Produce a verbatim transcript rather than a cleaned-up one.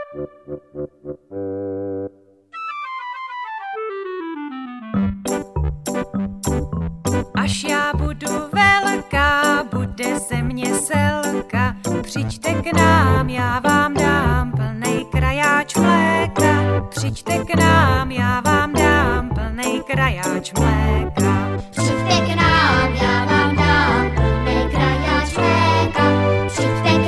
Až já budu velká, bude ze mě selka, přijďte k nám, já vám dám plnej krajáč mléka. Přijďte k nám, já vám dám plnej krajáč mléka.